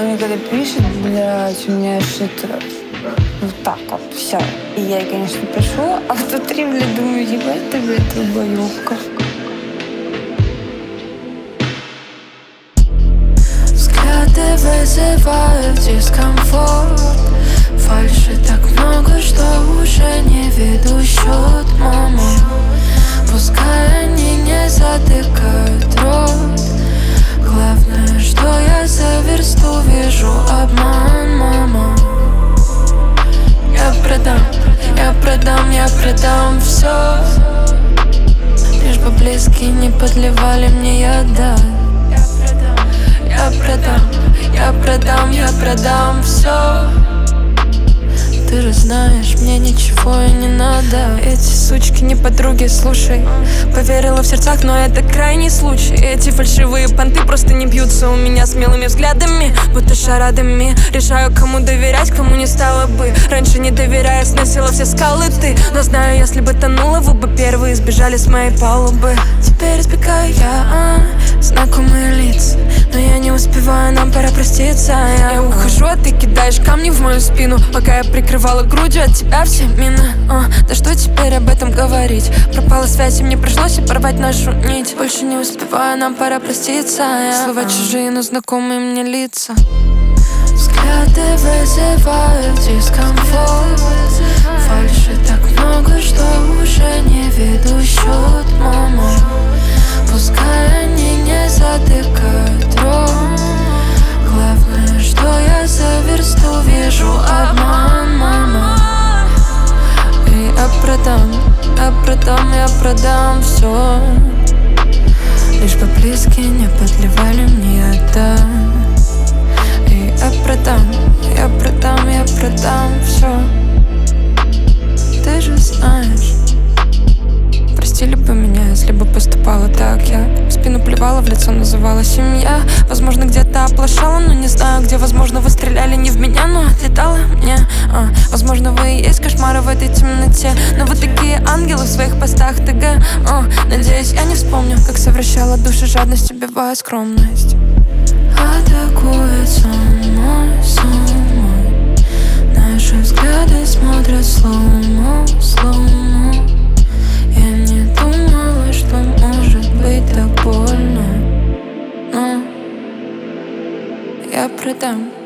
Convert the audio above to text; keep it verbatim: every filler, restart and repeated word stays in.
мне когда пишет, блядь, у меня что-то вот так вот, все. И я, конечно, пишу, а внутри, блядь, думаю, ебать ты, блядь, долбоёбка. Взгляды вызывают дискомфорт. Фальши так много, что уже не веду счет, мама. Пускай они не затыкают рот. Главное, что я за версту вижу обман, мама. Я продам, я продам, я продам все, лишь бы близкие не подливали мне яда. Я продам, я продам, я продам все. Ты же знаешь, мне ничего и не надо. Эти сучки не подруги, слушай. Поверила в сердцах, но это крайний случай. Эти фальшивые понты просто не бьются у меня смелыми взглядами, будто шарадами. Решаю, кому доверять, кому не стало бы. Раньше, не доверяя, сносила все скалы ты. Но знаю, если бы тонула, вы бы первые сбежали с моей палубы. Теперь избегаю я а, знакомые лица, но я не успеваю, нам пора проститься. Я, я ухожу, а ты кидаешь камни в мою спину, пока я прикрывала грудью от тебя все мины. а, Да что теперь об этом говорить? Пропала связь, и мне пришлось оборвать нашу нить. Больше не успеваю, нам пора проститься. Я, слова чужие, но знакомые мне лица. Взгляды вызывают дискомфорт. Фальши так много, что уже не веду счет, мама. Пускай они не затыкают рот. Главное, что я за версту вижу обман, мама. И я продам, я продам, я продам все, лишь бы близкие не подливали мне яда. И я продам, я продам, я продам все. Ты же знаешь. Простили бы меня, если бы поступала так. Я в спину плевала, в лицо называла семья. Возможно, где-то оплошала, но не знаю где. Возможно, вы стреляли не в меня, но отлетала мне а. Возможно, вы и есть кошмары в этой темноте, но вы такие ангелы в своих постах ТГ а. Надеюсь, я не вспомню, как совращала души жадность, убивая скромность. Атакует самой собой. Наши взгляды смотрят слоумо, слоумо. Я не думала, что может быть так больно, но я продам.